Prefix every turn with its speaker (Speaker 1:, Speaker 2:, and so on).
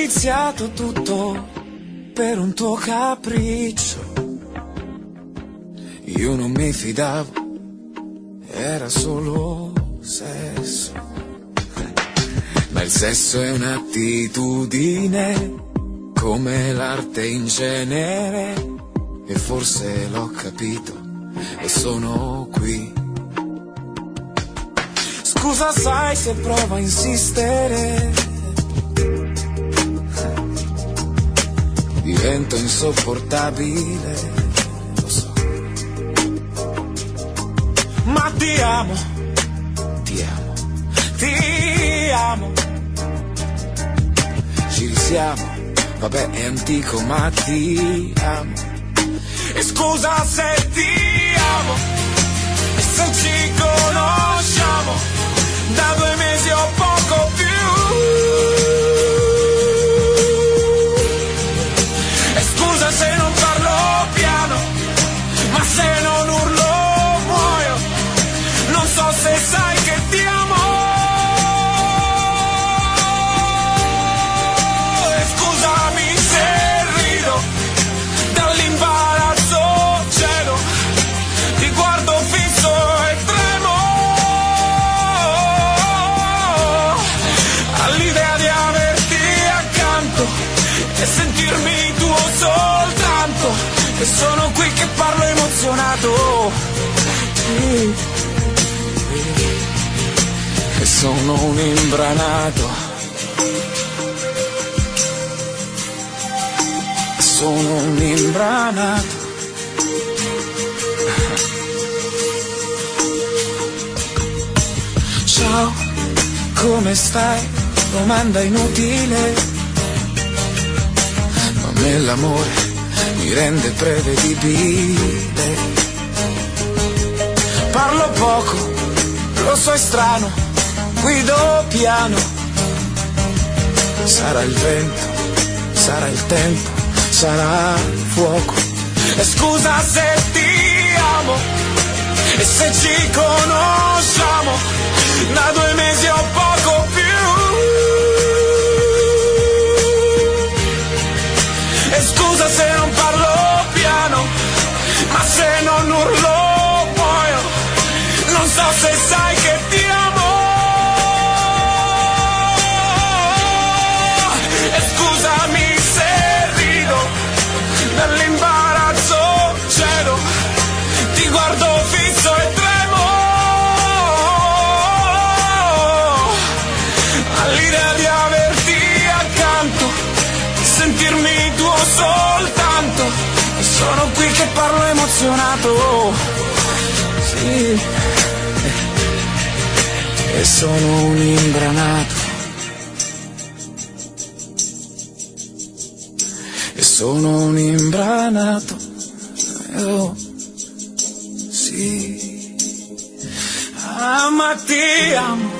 Speaker 1: iniziato tutto per un tuo capriccio. Io non mi fidavo, era solo sesso. Ma il sesso è un'attitudine, come l'arte in genere. E forse l'ho capito e sono qui. Scusa, sai se provo a insistere, divento insopportabile, lo so. Ma ti amo, ti amo, ti amo. Ci risiamo, vabbè è antico ma ti amo. E scusa se ti amo, e se ci conosciamo da 2 mesi o poco più. E scusa se non parlo piano, ma se non urlo muoio. Non so se sai che ti amo. E scusami se rido, dall'imbarazzo cedo, ti guardo fisso e tremo all'idea di averti accanto e sentirmi tuo soltanto. E sono qui che parlo emozionato, e sono un imbranato, sono un imbranato. Ciao, come stai? Domanda inutile, ma a me l'amore mi rende prevedibile. Parlo poco, lo so è strano, guido piano. Sarà il vento, sarà il tempo, sarà il fuoco. E scusa se ti amo, e se ci conosciamo da 2 mesi o poco più. E scusa se non parlo piano, ma se non urlo muoio. Non so se sai che ti amo. E scusami se rido, dall'imbarazzo cedo, ti guardo fisso e tremo all'idea di averti accanto, sentirmi tuo soltanto. E sono qui che parlo emozionato, sì. E sono un imbranato, e sono un imbranato, oh, sì. Ah, ma ti amo,